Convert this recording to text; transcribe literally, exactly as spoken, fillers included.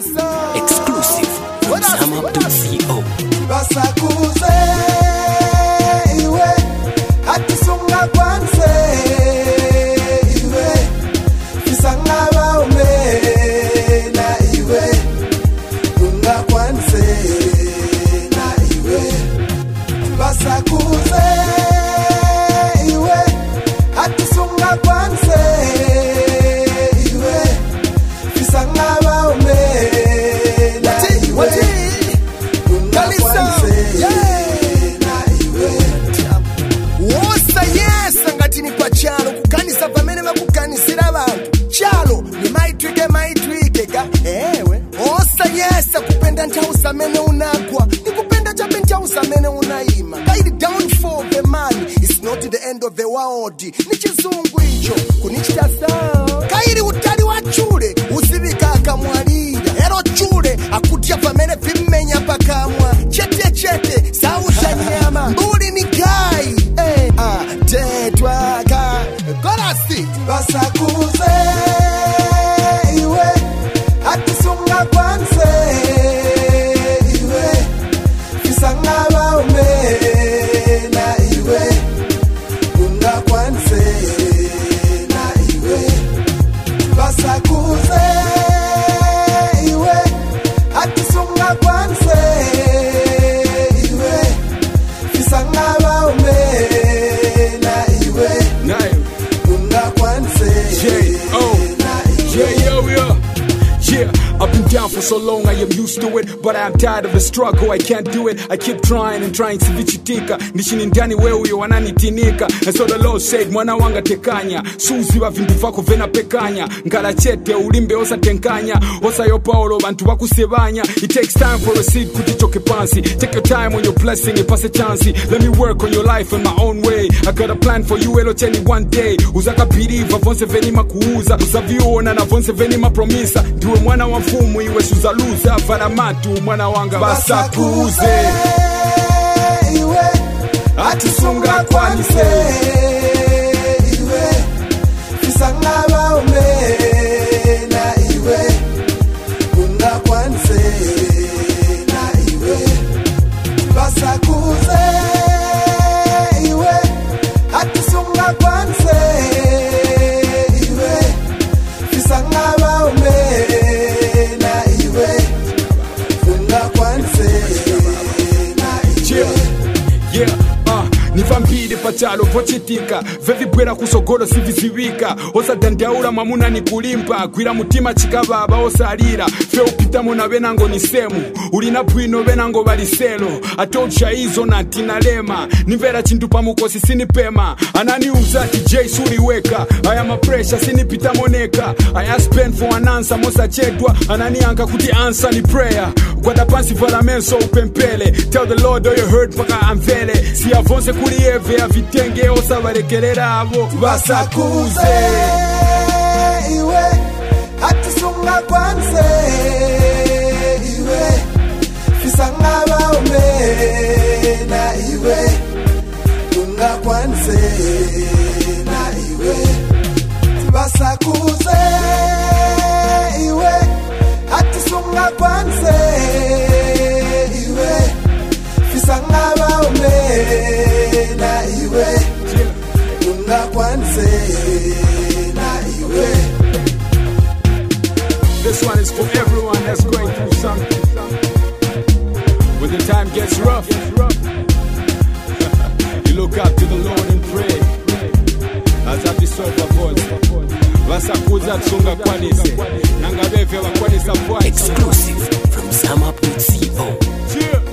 Exclusive from Sam Up dot co. Basakuze iwe atisunga kwanze iwe fisanga baume na iwe dunga kwanze na iwe basakuze iwe atisunga kwanze iwe fisanga baume na iwe chalo kukanisa pamene makukanisira abantu chalo ni maitwike maitwike ka ewe osa yesa kupenda ntausa mene unagwa ni kupenda chape ntausa mene unaima kaidi downfall of the man is not the end of the world ni chizungu icho kunichita sawa kaidi utali wa chule usivika akamwalira ero chule akutia pamene vimenya pakamwa chete chete sausha nyama mbuli ni gai eh ah tetwa Gorasi basakuze iwe atisunga kwanze iwe fisanga baume na iwe dunga kwanze na iwe basakuze iwe atisunga kwanze iwe fisanga baume na iwe J O J O yeah. Yeah, I've been down for so long, I am used to it. But I'm tired of the struggle, I can't do it. I keep trying and trying, sivichitika nishini ndani wewe wananitinika. And so the Lord said, mwana wanga tekanya suzi wa vindu vako vena pekanya ngala chete ulimbe osa tenkanya osa yo paulo bantu wakusebanya. It takes time for a seed kutichoke pansi. Take your time on your blessing and pass a chance. Let me work on your life in my own way. I got a plan for you, elo cheni one day. Uzaka believe, avonse veni makuuza. Uzaviona na avonse veni mapromisa. Duwe mwana wa mfumu iwe suzaluza. Vana matu mwana wanga basakuze iwe atisunga kwanise iwe fisanga baume na iwe dunga kwanise na iwe basakuze iwe atisunga kwanise iwe fisanga baume Yeah, uh, ni vampire pachalo pochitika vevibwera kusogolo siviziwika osadandaula mamuna ni kulimpa gwira mutima chikababa osalira fe upitamo na benango ni semu ulina bwino benango baliselo atosha izo na tinalema nimvera chintu pamukosi sinipema anani uzati J suliweka I am a pressure sinipitamo neka I ask pen for an answer mosa chedwa anani anka kuti answer ni prayer kwada pansi vala menso upempele tell the Lord all you heard paka amvele si avonse kuri eve avitenge osa balekelera abo basakuze iwe atisunga kwanze iwe fisanga baume na iwe dunga kwanze na iwe basakuze iwe atisunga kwanze iwe fisanga baume na iwe dunga kwanze na iwe. This one is for everyone that's going through something. When the time gets rough, you look up to the Lord and pray. As I dissolve voice, vasakuza tsunga kwanise nanga beve vakwanisa voice. Exclusive from Sam Up dot co.